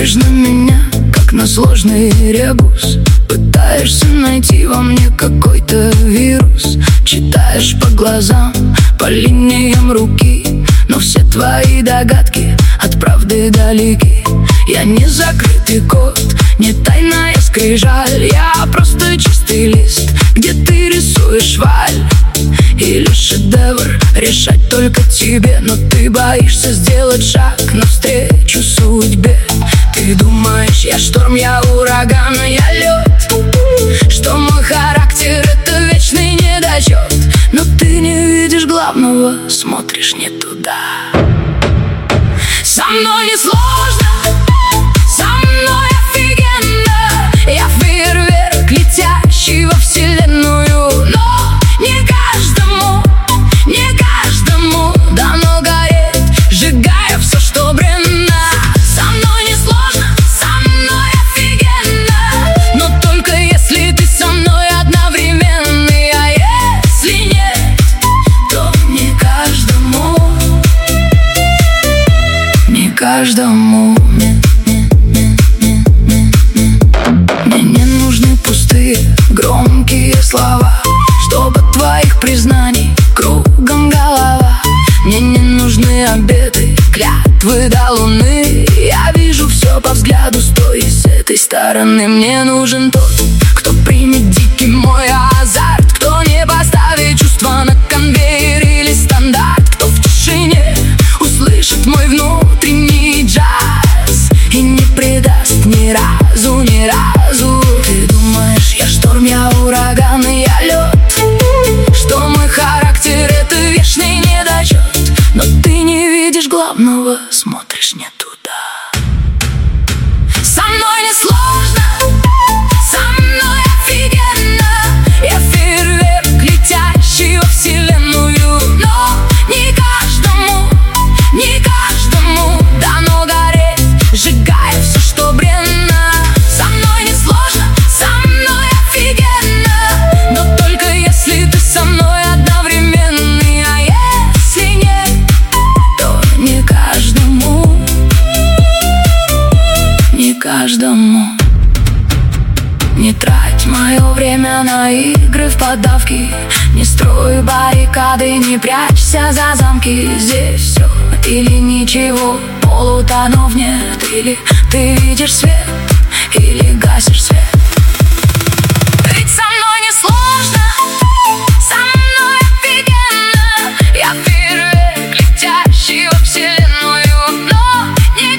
Смотришь на меня, как на сложный ребус. Пытаешься найти во мне какой-то вирус. Читаешь по глазам, по линиям руки, но все твои догадки от правды далеки. Я не закрытый код, не тайная скрижаль. Я просто чистый лист, где ты рисуешь валь. Или шедевр, решать только тебе. Но ты боишься сделать шаг навстречу судьбе. Ты думаешь, я шторм, я ураган, я лед, что мой характер — это вечный недочет. Но ты не видишь главного, смотришь не туда. Со мной не сложно, со мной офигенно. Я фейерверк, летящий во вселенную. Но не каждому дано гореть, сжигая все, что бренно. Со мной не сложно, со мной офигенно, но только если ты со мной одновременно. А если нет, то не каждому. Мне не нужны пустые, громкие слова, чтобы от твоих признаний кругом голова. Мне не нужны обеты, клятвы до луны. Я вижу все по взгляду с той и с этой стороны. Мне нужен тот, кто примет дикий мой азарт, кто не поставит чувства на конвейер или стандарт, кто в тишине услышит мой внутренний джаз и не предаст ни разу, ни разу. Ты думаешь, я шторм, я ураган, и я лед, что мой характер — это вечный недочет. Но ты не видишь главного, смотришь не туда. Со мной не сложно, со мной офигенно. Я фейерверк, летящий во вселенную. Но не каждому дано гореть, сжигая все, что бренно. Со мной не сложно, со мной офигенно, но только если ты со мной одновременно. А если нет, то не каждому. Не трать мое время на игры в поддавки, не строй баррикады, не прячься за замки. Здесь все или ничего, полутонов нет. Или ты видишь свет, или гасишь свет. Ведь со мной не сложно, со мной офигенно. Я фейерверк, летящий во вселенную. Но не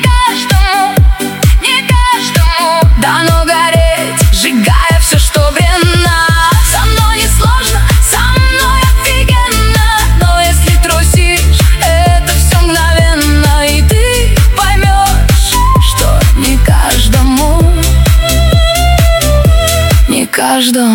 каждому дано гореть, сжигая все, что бренно. Со мной не сложно, со мной офигенно, но если трусишь, это все мгновенно. И ты поймешь, что не каждому.